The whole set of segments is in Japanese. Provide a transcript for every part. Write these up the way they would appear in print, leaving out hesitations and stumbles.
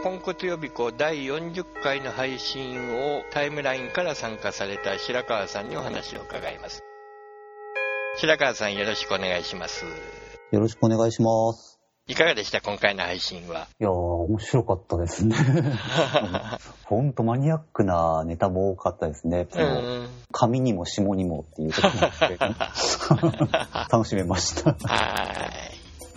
ポンコツ予備校第40回の配信をタイムラインから参加された白川さんにお話を伺います。白川さん、よろしくお願いします。 よろしくお願いします。 いかがでした今回の配信は？ いやー、面白かったですね。ほんとマニアックなネタも多かったですね。上にも下にもっていうところで楽しめました。 はい。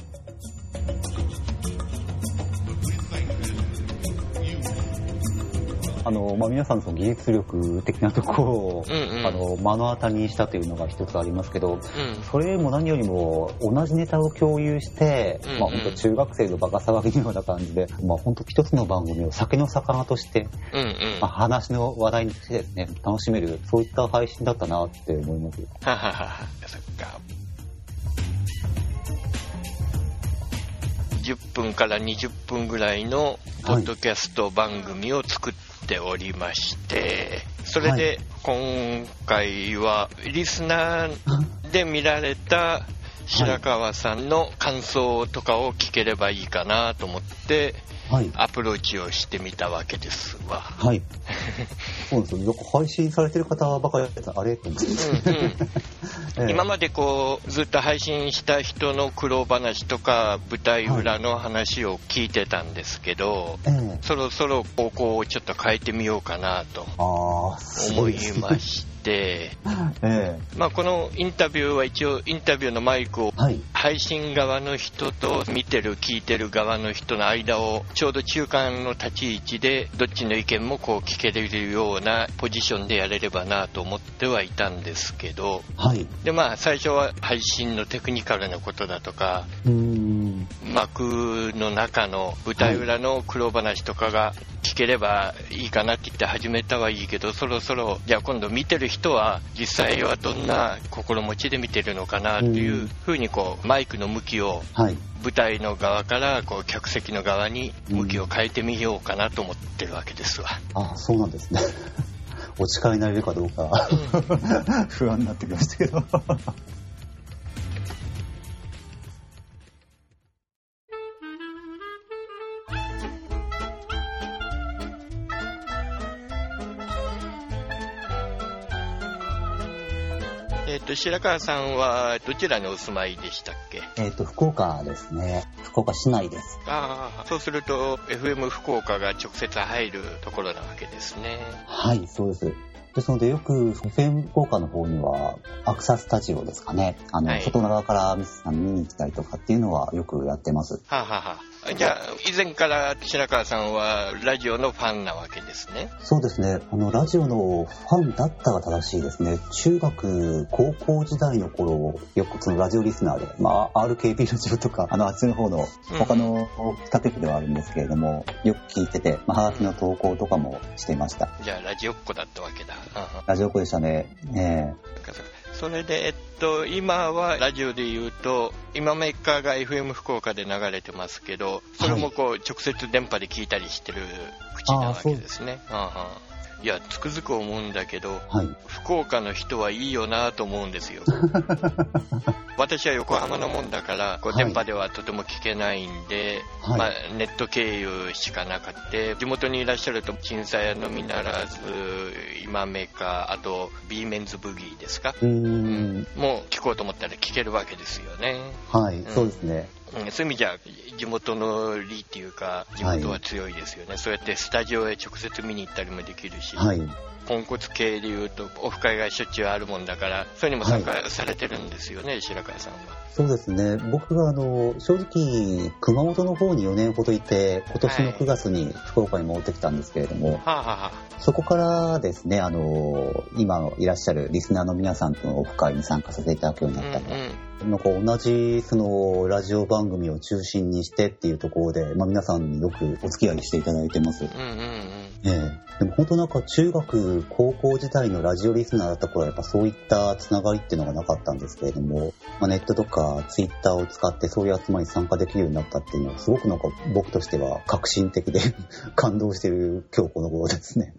皆さんのその技術力的なところを、目の当たりにしたというのが一つありますけど、それも何よりも同じネタを共有して、本当中学生のバカ騒ぎのような感じで、本当一つの番組を酒の魚として、話の話題にしてですね、楽しめる、そういった配信だったなって思います。 ははは、そっか。10分から20分ぐらいのポッドキャスト番組を作っておりまして、それで今回はリスナーで見られた白川さんの感想とかを聞ければいいかなと思ってアプローチをしてみたわけですわ。 はい。そうですよ。よく配信されてる方ばかりあれと思って、 今までずっと配信した人の苦労話とか舞台裏の話を聞いてたんですけど、そろそろ方向をちょっと変えてみようかなと思いまして、このインタビューは一応インタビューのマイクを配信側の人と見てる聞いてる側の人の間をちょうど中間の立ち位置でどっちの意見も聞けれるようなポジションでやれればなと思ってはいたんですけど、で最初は配信のテクニカルなことだとか幕の中の舞台裏の苦労話とかが聞ければいいかなって言って始めたはいいけど、そろそろじゃあ今度見てる人は実際はどんな心持ちで見てるのかなっていうふうにマイクの向きを舞台の側から客席の側に向きを変えてみようかなと思ってるわけですわ。 そうなんですね。お力になれるかどうか不安になってきましたけど。 白川さんはどちらにお住まいでしたっけ？ 福岡ですね。福岡市内です。 そうすると FM 福岡が直接入るところなわけですね。 はい、そうです。ですのでよく FM 福岡の方にはアクサスタジオですかね。外側から見に来たりとかっていうのはよくやってます。 じゃあ以前から白川さんはラジオのファンなわけですね。 そうですね。ラジオのファンだったが正しいですね。中学高校時代の頃よくそのラジオリスナーで、RKB ラジオとかあっちの方の他の他局ではあるんですけれども、よく聞いてて、はがきの投稿とかもしていました。 じゃあラジオっ子だったわけだ。 ラジオっ子でしたね。 それで今はラジオで言うと今メーカーが FM 福岡で流れてますけど、それも直接電波で聞いたりしてる口なわけですね。いや、つくづく思うんだけど、福岡の人はいいよなと思うんですよ。私は横浜のもんだから電波ではとても聞けないんで、ネット経由しかなかった。地元にいらっしゃると鎮西屋のみならず今メーカー、あと B メンズブギーですか、もう聞こうと思ったら聞けるわけですよね。 そうですね。 そういう意味じゃ地元の利っていうか地元は強いですよね。そうやってスタジオへ直接見に行ったりもできるし、ポンコツ系でいうとオフ会がしょっちゅうあるもんだから、それにも参加されてるんですよね、白川さんは。 そうですね。僕が正直熊本の方に4年ほどいて、今年の9月に福岡に戻ってきたんですけれども、そこからですね、今いらっしゃるリスナーの皆さんとのオフ会に参加させていただくようになったと。同じそのラジオ番組を中心にしてっていうところで、皆さんによくお付き合いしていただいてます。でも本当中学高校時代のラジオリスナーだった頃はやっぱそういったつながりっていうのがなかったんですけれども、ネットとかツイッターを使ってそういう集まりに参加できるようになったっていうのはすごく僕としては革新的で感動している今日この頃ですね。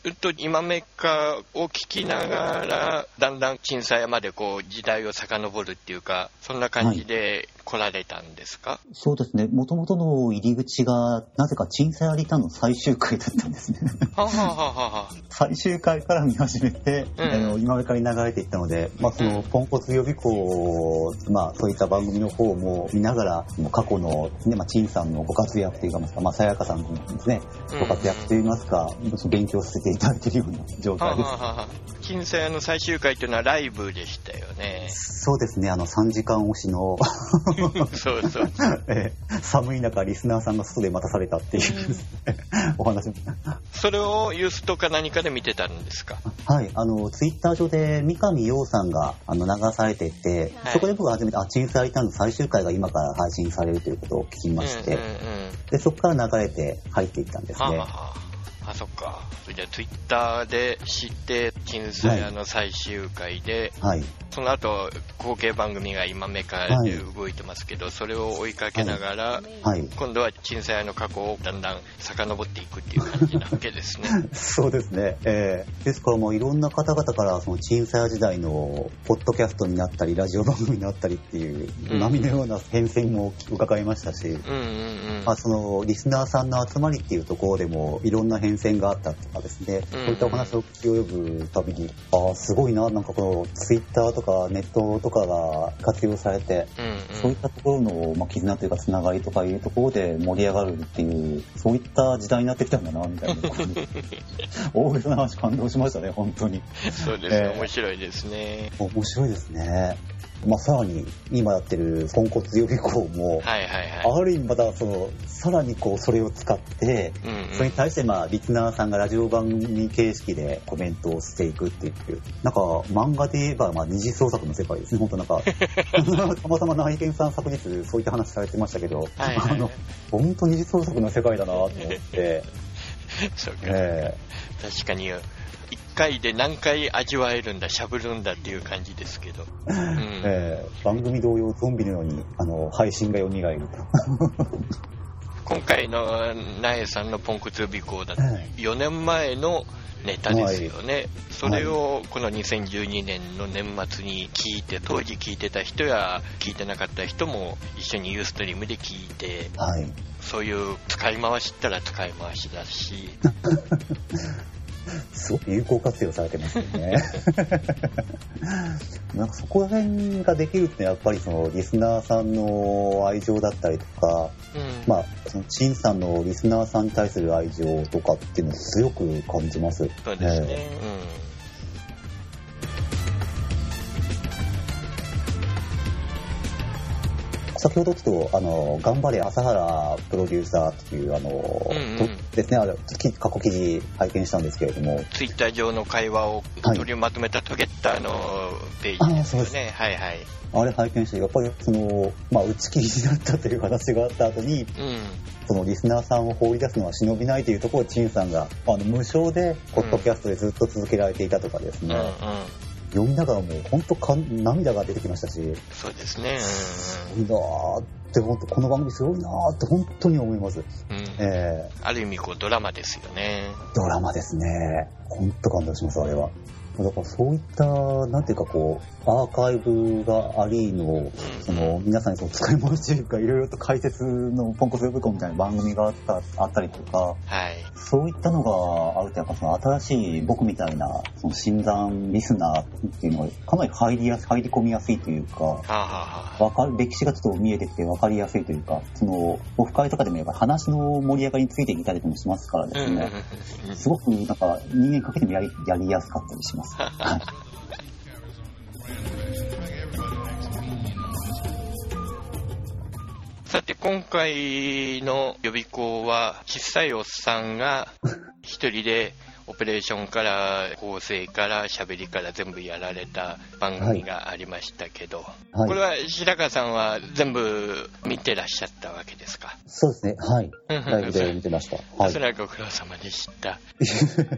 今メカを聞きながらだんだん鎮西までこう時代を遡るっていうか、そんな感じで来られたんですか？ そうですね。もともとの入り口がなぜか鎮西リターンの最終回だったんですね。最終回から見始めて、今メカに流れていったので、そのポンコツ予備校、そういった番組の方も見ながら、過去の鎮さんのご活躍といいますか、さやかさんのですね、ご活躍といいますか、勉強させていただいているような状態です。 鎮西の最終回というのはライブでしたよね。 そうですね。3時間押しのそうそう寒い中リスナーさんが外で待たされたっていう、お話も。 それをユースとか何かで見てたんですか？ はい、ツイッター上で三上洋さんが流されていて、そこで僕が初めて鎮西リターンの最終回が今から配信されるということを聞きまして、でそこから流れて入っていったんですね。 そっか。じゃあツイッターで知って鎮西の最終回で、その後後継番組が今メカで動いてますけど、それを追いかけながら、今度は鎮西の過去をだんだん遡っていくっていう感じなわけですね。 そうですね。ですからもういろんな方々からその鎮西時代のポッドキャストになったりラジオ番組になったりっていう波のような変遷も伺いましたし、そのリスナーさんの集まりっていうところでもいろんな変遷があったとかですね、そういったお話を聞き及ぶたびに、すごいな、なんかこのツイッターとかネットとかが活用されて、そういったところの、絆というかつながりとかいうところで盛り上がるっていう、そういった時代になってきたんだなみたいな大げさな話感動しましたね、本当に。 そうですね、面白いですね。 面白いですね。さらに今やってるポンコツ予備校も、ある意味またさらにそれを使って、それに対してリスナーさんがラジオ番組形式でコメントをしていくっていう、なんか漫画で言えば二次創作の世界ですね。本当なんかたまたま内見さん昨日そういった話されてましたけど、本当二次創作の世界だなと思ってそうか、確かに1回で何回味わえるんだ、しゃぶるんだっていう感じですけど、 番組同様ゾンビのように配信が蘇ると今回の苗さんのポンコツ予備校だと4年前のネタですよね、それをこの2012年の年末に聞いて、当時聞いてた人や聞いてなかった人も一緒にユーストリームで聞いて、そういう使い回しったら使い回しだしすごく有効活用されてますよね。なんかそこら辺ができるってやっぱりそのリスナーさんの愛情だったりとか、その陳さんのリスナーさんに対する愛情とかっていうのを強く感じます。 そうですね。 先ほどちょっと頑張れ朝原プロデューサーっていうですね、過去記事拝見したんですけれども、 ツイッター上の会話を取りまとめたトゲッターのページですよね。 あれ拝見して、やっぱり打ち切りになったという話があった後に、そのリスナーさんを放り出すのは忍びないというところを陳さんが無償でポッドキャストでずっと続けられていたとかですね、読みながらもう本当涙が出てきましたし、 そうですね、 すごいなーって本当この番組すごいなーって本当に思います。 ある意味ドラマですよね。 ドラマですね。本当感動しますあれは。だからそういったなんていうかアーカイブがありの、皆さんに使い回しというかいろいろと解説のポンコツ予備校みたいな番組があったりとか、そういったのがあるとやっぱ新しい僕みたいな新参リスナーっていうのはかなり入り込みやすいというか、歴史がちょっと見えてきて分かりやすいというか、オフ会とかでもやっぱ話の盛り上がりについていたりもしますからですね、すごくなんか人間かけてもやりやすかったりします。 さて今回の予備校は小さいおっさんが一人でオペレーションから構成から喋りから全部やられた番組がありましたけど、これは白川さんは全部見てらっしゃったわけですか？ そうですね、ライブで見てました。 それはご苦労様でした。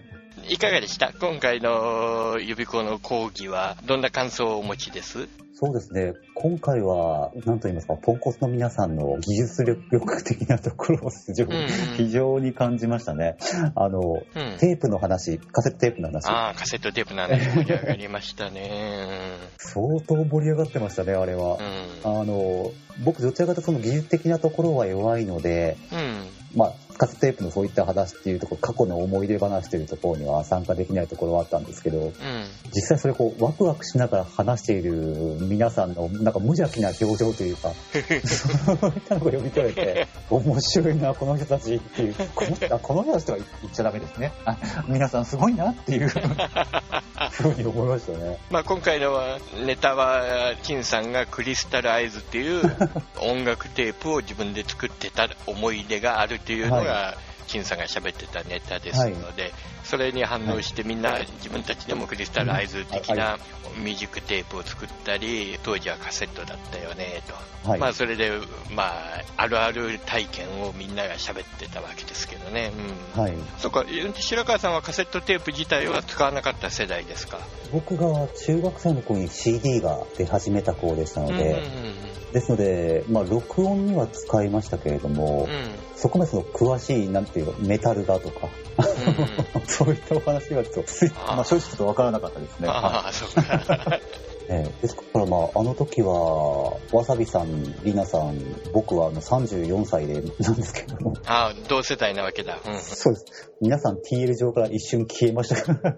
いかがでした？今回の予備校の講義はどんな感想をお持ちです？ そうですね。今回は、なんと言いますか、ポンコツの皆さんの技術力的なところを非常に感じましたね。テープの話、カセットテープの話。 カセットテープの話盛り上がりましたね。 相当盛り上がってましたね、あれは。僕、どちらかというとその技術的なところは弱いので、カセットテープのそういった話っていうところ、過去の思い出話というところには参加できないところはあったんですけど、実際それワクワクしながら話している皆さんのなんか無邪気な表情というか、そういったのが読み取れて、面白いな、この人たちっていう、この人たちとは言っちゃダメですね。皆さんすごいなっていうふうに思いましたね。 今回のネタは、金さんがクリスタルアイズっていう音楽テープを自分で作ってた思い出があるというのが、金さんが喋ってたネタですので、それに反応してみんな自分たちでもクリスタルアイズ的なミュージックテープを作ったり、当時はカセットだったよねと、それであるある体験をみんなが喋ってたわけですけどね。そっか、白川さんはカセットテープ自体は使わなかった世代ですか？ 僕が中学生の頃に CD が出始めた頃でしたので、ですので、録音には使いましたけれども、そこまで詳しいなんていうメタルだとか、そういったお話はちょっと正直ちょっと分からなかったですね。 そうか。 ですからあの時はわさびさん、りなさん、僕は34歳でなんですけども、 同世代なわけだ。 そうです。皆さん TL 上から一瞬消えました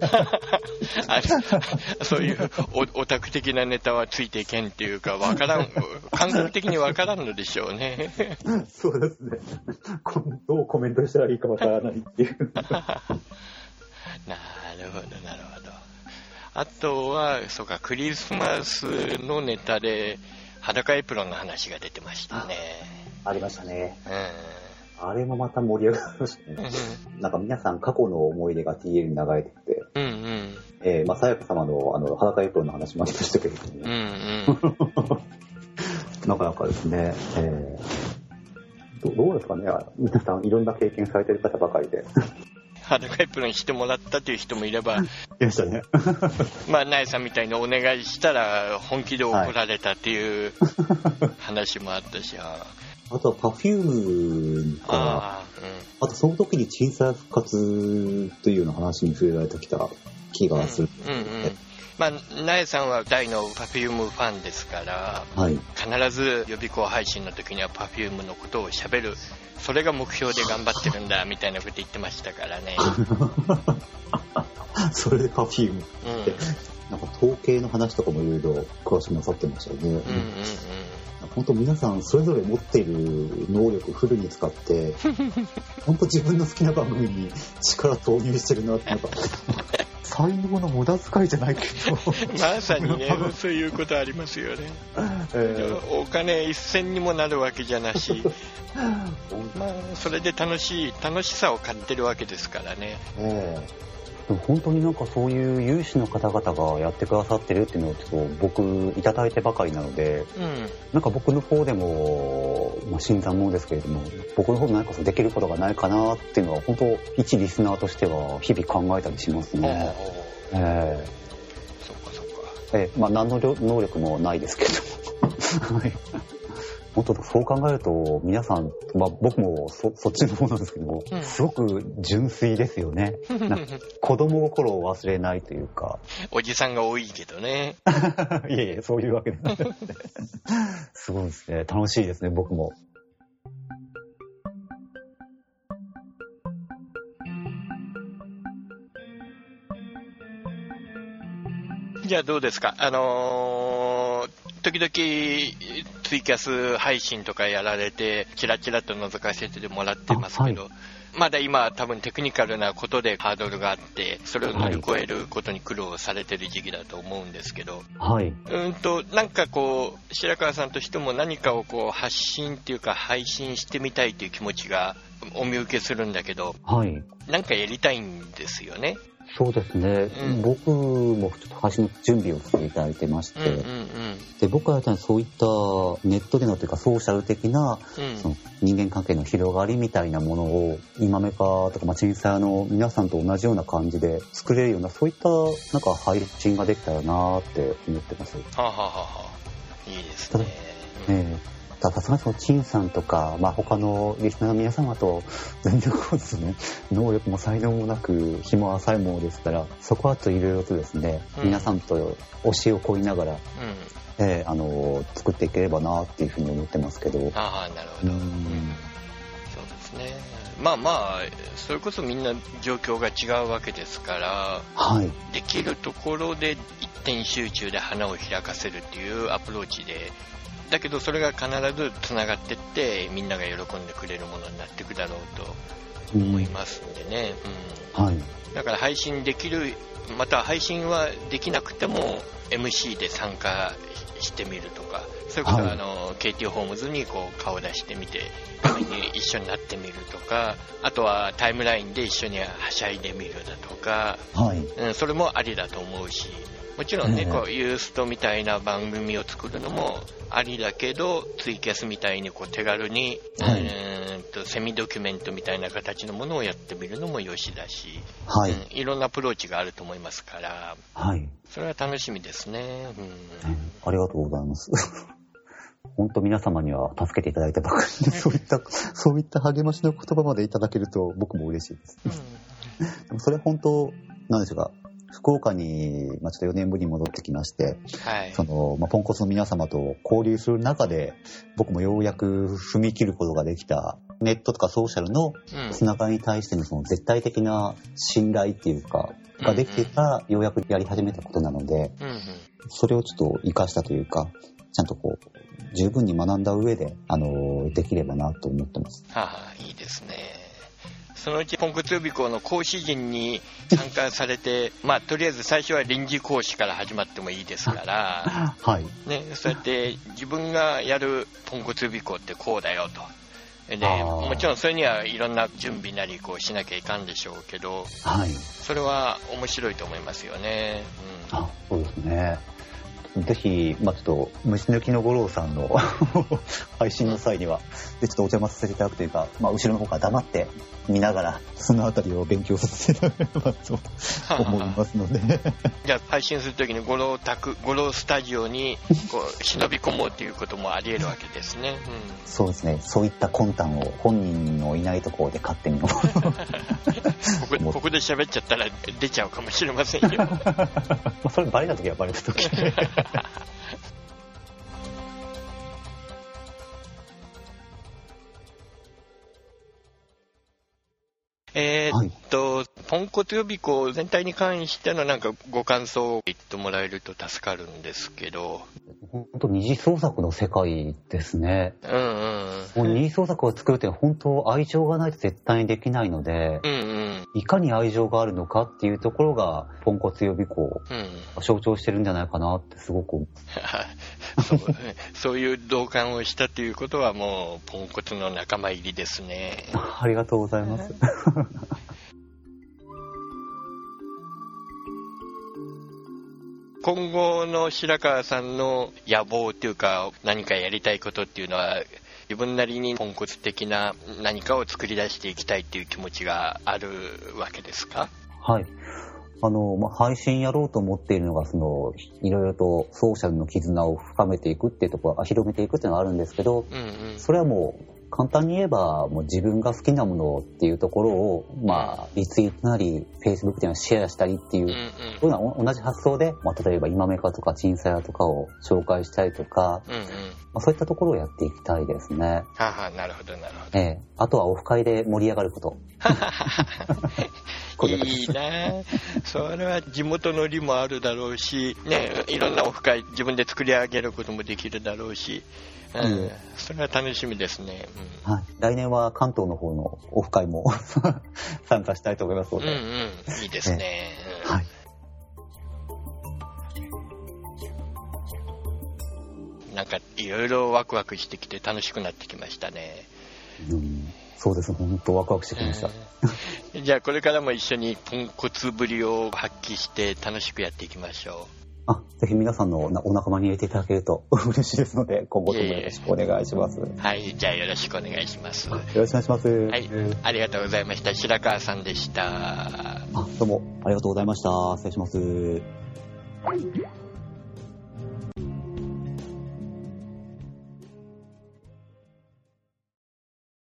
そういうオタク的なネタはついていけんっていうか、わからん、感覚的にわからんのでしょうね。 そうですね。どうコメントしたらいいかわからないっていう。 なるほど。あとは、そうか、クリスマスのネタで裸エプロンの話が出てましたね。 ありましたね。あれもまた盛り上がりましたね。なんか皆さん過去の思い出が TL に流れてきて、さやか様の裸エプロンの話もありましたけれども、なかなかですね、どうですかね、皆さんいろんな経験されてる方ばかりで。 裸エプロンしてもらったという人もいれば、いましたね。 ナエさんみたいにお願いしたら本気で怒られたっていう話もあったし、あとは Perfume か、あとその時に小さい復活というような話に触れられてきた気がする。 ナエさんは大の Perfume ファンですから、必ず予備校配信の時には Perfume のことを喋る。それが目標で頑張ってるんだみたいなこと言ってましたからね。 それで Perfume って、なんか統計の話とかもいろいろ詳しくなさってましたよね。本当皆さんそれぞれ持っている能力フルに使って本当自分の好きな番組に力投入してるなって、なんか才能の無駄遣いじゃないけどまさにね、そういうことありますよね。お金一銭にもなるわけじゃなしそれで楽しさを買ってるわけですからね。 でも本当になんかそういう有志の方々がやってくださってるっていうのをちょっと僕いただいてばかりなので、なんか僕の方でも、新参者ですけれども、僕の方で何かできることがないかなっていうのは本当一リスナーとしては日々考えたりしますね。 そっか。 何の能力もないですけど本当そう考えると皆さん、僕もそっちの方なんですけども、すごく純粋ですよね。子供心を忘れないというか。 おじさんが多いけどね。 いえそういうわけではなくてすごいですね。楽しいですね、僕も。 じゃあどうですか、時々ツイキャス配信とかやられてチラチラと覗かせてもらってますけど、まだ今多分テクニカルなことでハードルがあってそれを乗り越えることに苦労されてる時期だと思うんですけど、なんかこう白川さんとしても何かをこう発信っていうか配信してみたいという気持ちがお見受けするんだけど、なんかやりたいんですよね。 そうですね、僕もちょっと配信の準備をしていただいてまして、で僕はそういったネットでのというかソーシャル的な、その人間関係の広がりみたいなものを今メカとかチンサヤの皆さんと同じような感じで作れるような、そういったなんか配信ができたらなって思ってます。 ははははいいですね。 たださすがにそのチンさんとか、他のリスナーの皆様と全然こうですね、能力も才能もなく日も浅いものですから、そこはといろいろとですね、皆さんと教えを請いながら、作っていければなっていうふうに思ってますけど。 なるほど。そうですね。それこそみんな状況が違うわけですから、できるところで一点集中で花を開かせるっていうアプローチで、だけどそれが必ずつながっていってみんなが喜んでくれるものになっていくだろうと思いますんでね、だから配信できる、また配信はできなくても MC で参加してみるとか、それこそKT ホームズにこう顔を出してみて一緒になってみるとか、あとはタイムラインで一緒にはしゃいでみるだとか、それもありだと思うし、もちろんね、こうユーストみたいな番組を作るのもありだけど、ツイキャスみたいにこう手軽に、セミドキュメントみたいな形のものをやってみるのもよしだし、いろんなアプローチがあると思いますから、それは楽しみですね。 ありがとうございます。本当皆様には助けていただいたばかりで、そういった励ましの言葉までいただけると僕も嬉しいです。でもそれは本当なんでしょうか。福岡に、ちょっと4年ぶりに戻ってきまして、ポンコツの皆様と交流する中で、僕もようやく踏み切ることができた、ネットとかソーシャルのつながりに対してのその絶対的な信頼っていうか、ができてた、ようやくやり始めたことなので、それをちょっと活かしたというか、ちゃんとこう、十分に学んだ上で、できればなと思ってます。 いいですね。そのうちポンコツ予備校の講師陣に参加されてとりあえず最初は臨時講師から始まってもいいですから、そうやって自分がやるポンコツ予備校ってこうだよと。でもちろんそれにはいろんな準備なりこうしなきゃいかんでしょうけど、それは面白いと思いますよね。 そうですね。ぜひ、ちょっと虫抜きの五郎さんの配信の際にはちょっとお邪魔させていただくというか、後ろの方から黙って見ながらそのあたりを勉強させていただければと思いますのでじゃあ配信するときに五郎スタジオにこう忍び込もうということもあり得るわけですね。 そうですね。そういった魂胆を本人のいないところで勝手にここで喋っちゃったら出ちゃうかもしれませんよ。 それバレたときはバレたときポンコツ予備校全体に関してのなんかご感想を言ってもらえると助かるんですけど。 本当二次創作の世界ですね。二次創作を作るって本当愛情がないと絶対にできないので、いかに愛情があるのかっていうところがポンコツ予備校を象徴してるんじゃないかなってすごく思う。 そういう同感をしたということはもうポンコツの仲間入りですね。 ありがとうございます。 今後の白川さんの野望というか何かやりたいことっていうのは、自分なりにポンコツ的な何かを作り出していきたいっていう気持ちがあるわけですか？ 配信やろうと思っているのがいろいろとソーシャルの絆を深めていくっていうところ、広めていくっていうのがあるんですけど、それはもう簡単に言えばもう自分が好きなものっていうところをリツイートなり Facebook でシェアしたりっていうような同じ発想で、例えば今メカとかチンサヤとかを紹介したりとか、そういったところをやっていきたいですね。 なるほどなるほど。 あとはオフ会で盛り上がること。 いいな。それは地元の利もあるだろうし、いろんなオフ会自分で作り上げることもできるだろうし、それは楽しみですね。 来年は関東の方のオフ会も参加したいと思いますので。 いいですね。なんかいろいろワクワクしてきて楽しくなってきましたね。 そうです、本当ワクワクしてきました。 じゃあこれからも一緒にポンコツぶりを発揮して楽しくやっていきましょう。ぜひ皆さんのお仲間に入れていただけると嬉しいですので、今後ともよろしくお願いします。 はい、じゃあよろしくお願いします。よろしくお願いします。 はい、ありがとうございました。白川さんでした。 どうもありがとうございました。失礼します。